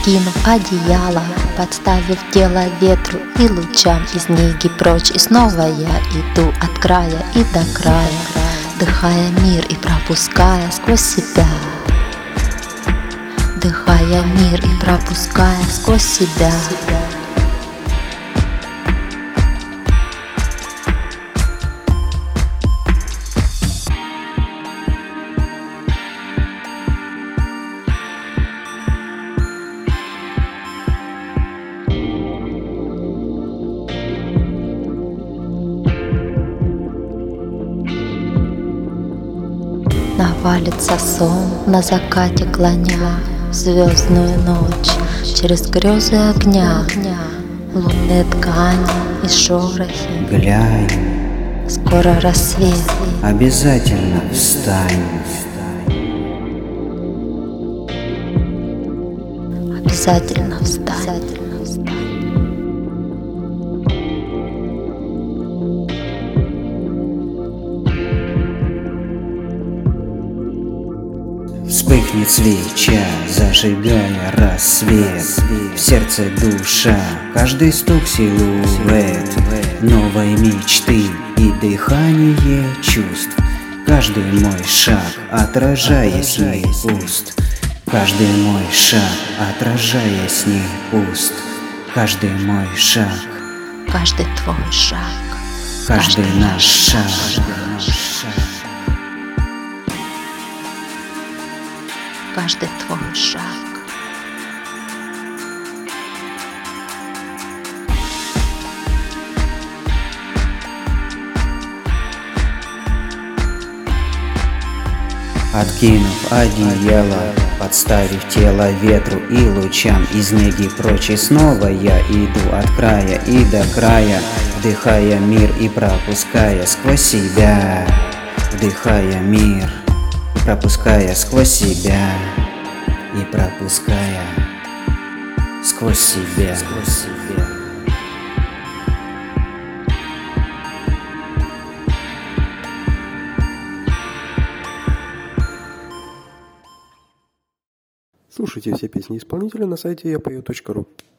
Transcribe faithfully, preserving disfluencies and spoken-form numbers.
Откинув одеяло, подставив тело ветру и лучам из неги прочь. И снова я иду от края и до края, вдыхая мир и пропуская сквозь себя. Вдыхая мир и пропуская сквозь себя. Навалится сон на закате, клоня в звездную ночь через грезы огня, лунные ткани и шорохи. Глянь, скоро рассвет, обязательно встань. Обязательно встань. Вспыхнет свеча, зажигая рассвет. В сердце душа, каждый стук силуэт новой мечты и дыхание чувств. Каждый мой шаг, отражая с них уст. Каждый мой шаг, отражая с них уст. Каждый мой шаг, каждый твой шаг, каждый наш шаг. Каждый твой шаг. Откинув одеяло, подставив тело ветру и лучам из неги прочь. И снова я иду от края и до края, вдыхая мир и пропуская сквозь себя. Вдыхая мир, пропуская сквозь себя и пропуская сквозь себя, сквозь себя. Слушайте все песни исполнителя на сайте я пою точка ру.